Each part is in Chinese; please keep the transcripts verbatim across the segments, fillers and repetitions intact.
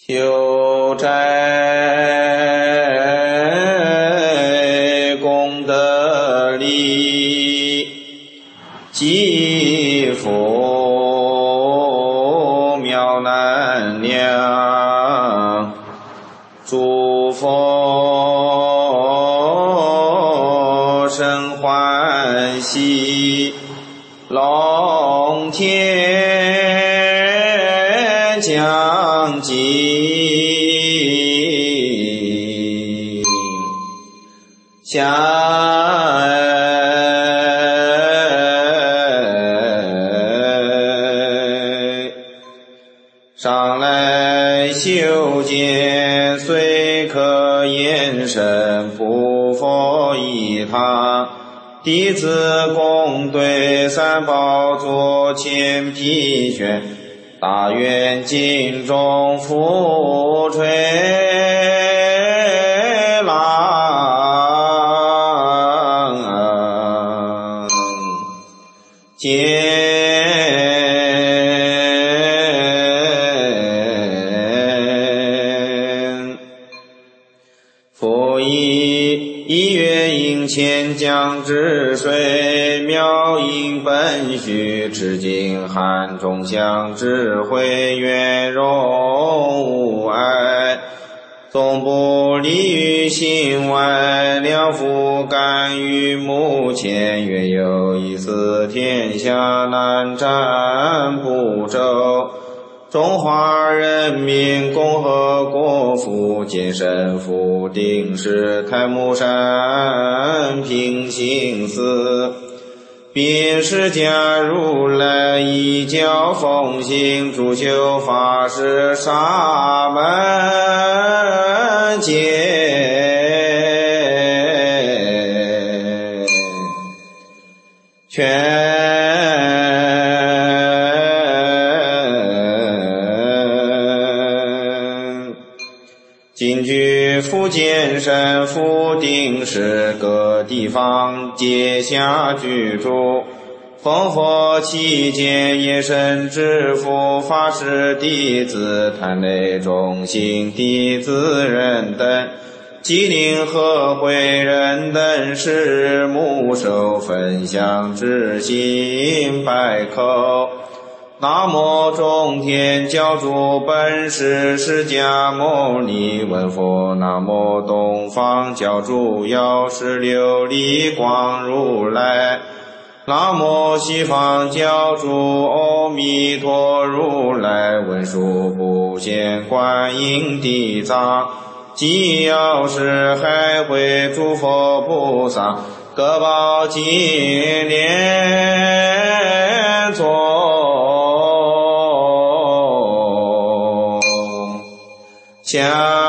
修斋功德力，积福妙难量，诸佛生欢喜，龙天将济，下上来修见，虽可言身，不佛一他。弟子共对三宝座前披宣，大愿尽众福垂朗，见佛以一月应前将之水，妙音本须至今汉中相智慧圆融无碍，总不离于心外，两夫甘于目前，愿有一丝天下难占不周。中华人民共和国福建省府定市太姥山平行寺，并释迦如来一教奉行，主修法师沙门戒，全今居福建省府定市各地方皆下居住，奉佛期间，也身知府法师弟子坛内中心弟子人等，吉林和会人等是目受分享之心百口。南无中天教主本师释迦牟尼问佛，南无东方教主药师琉璃光如来，南无西方教主阿弥陀如来，文殊普贤观音地藏，及药师海会诸佛菩萨，各宝金莲座下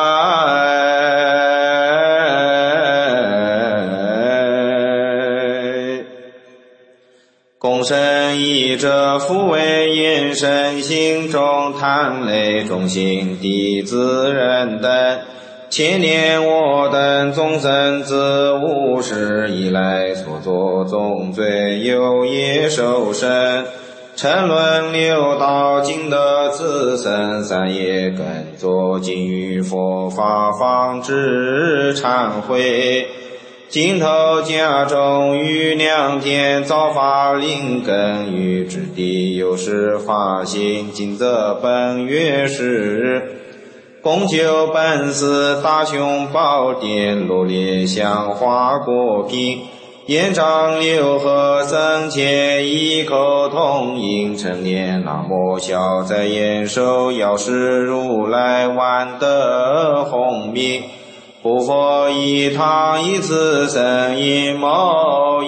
共生一者，复为延伸心中坛内中心弟子人等，千年我等众生自无始以来所作众罪有业受生，沉沦六道尽得自身三业更作尽于佛法方知忏悔，尽头家中于良田造法灵根于之地，有时发心尽则本月时，共修本寺大雄宝殿，罗列香花果品，延长六合僧伽异口同音称念南无消灾延寿药师如来万德洪名，不佛一他一次生一某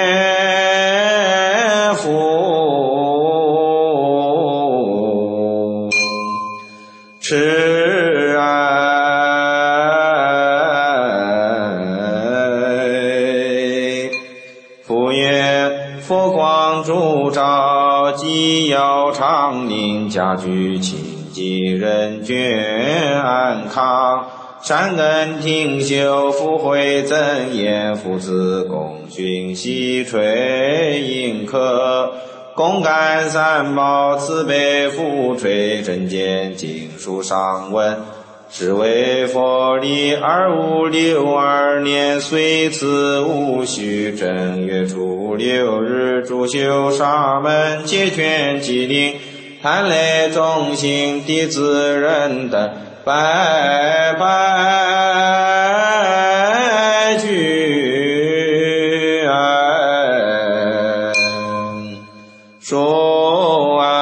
言福持爱，复愿佛光烛照，吉耀昌宁，家居清净，人眷安康，善根听修，福慧增延，父子共训，喜垂迎客， 公干三宝，慈悲福垂，真见经书上文。是为佛历二五六二年岁次戊戌正月初六日，主修沙门，解权吉灵，贪类众星弟子人等，拜拜具安说完。